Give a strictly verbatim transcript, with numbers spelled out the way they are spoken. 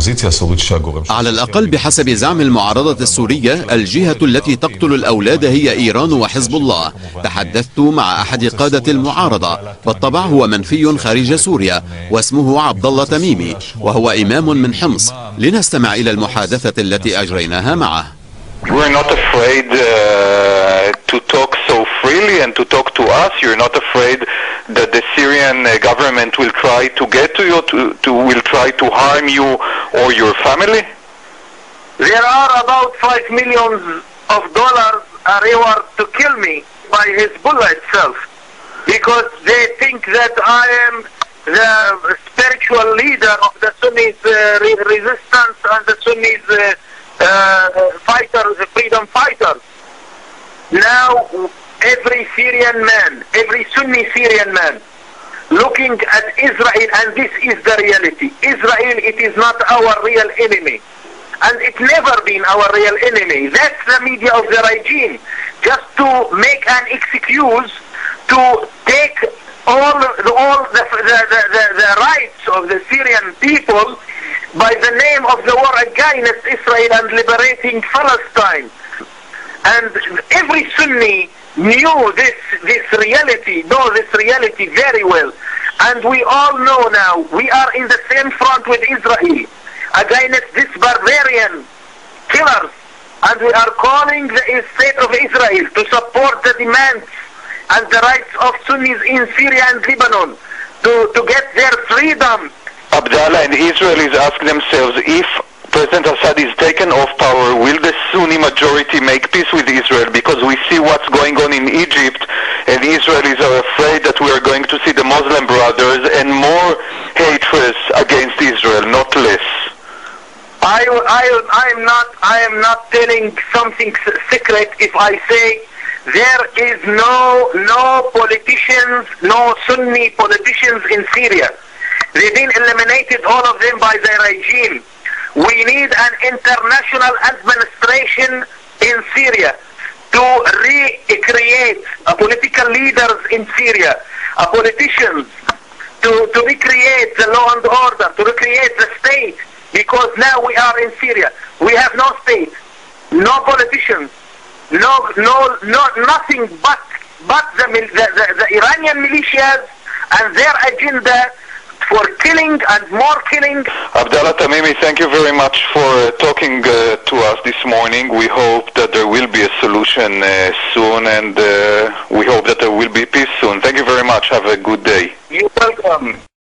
على الأقل بحسب زعم المعارضة السورية، الجهة التي تقتل الأولاد هي إيران وحزب الله. تحدثت مع أحد قادة المعارضة، بالطبع هو منفي خارج سوريا، واسمه عبد الله تميمي، وهو إمام من حمص. لنستمع إلى المحادثة التي أجريناها معه. We're not afraid uh, to talk so freely and to talk to us. You're not afraid that the Syrian uh, government will try to get to you, to, to will try to harm you or your family? There are about five millions of dollars a reward to kill me by Hezbollah itself, because they think that I am the spiritual leader of the Sunnis uh, re resistance and the Sunnis uh, Uh, fighters, freedom fighters. Now every Syrian man, every Sunni Syrian man looking at Israel, and this is the reality. Israel, it is not our real enemy, and it never been our real enemy. That's the media of the regime, just to make an excuse to take all the, all the, the, the, the rights of the Syrian people by the name of the war against Israel and liberating Palestine. And every Sunni knew this, this reality, know this reality very well. And we all know now, we are in the same front with Israel against this barbarian killers. And we are calling the state of Israel to support the demands and the rights of Sunnis in Syria and Lebanon to, to get their freedom. Abdallah, and Israelis ask themselves, if President Assad is taken off power, will the Sunni majority make peace with Israel? Because we see what's going on in Egypt, and Israelis are afraid that we are going to see the Muslim brothers and more hatred against Israel, not less. I, I, I am not, I am not telling something secret if I say there is no, no politicians, no Sunni politicians in Syria. They've been eliminated, all of them, by the regime. We need an international administration in Syria to recreate a political leaders in Syria, a politicians, to, to recreate the law and order, to recreate the state, because now we are in Syria. We have no state, no politicians, no, no, no, nothing but, but the, the, the, the Iranian militias and their agenda for killing and more killing. Abdallah Tamimi, thank you very much for uh, talking uh, to us this morning. We hope that there will be a solution uh, soon, and uh, we hope that there will be peace soon. Thank you very much. Have a good day. You're welcome.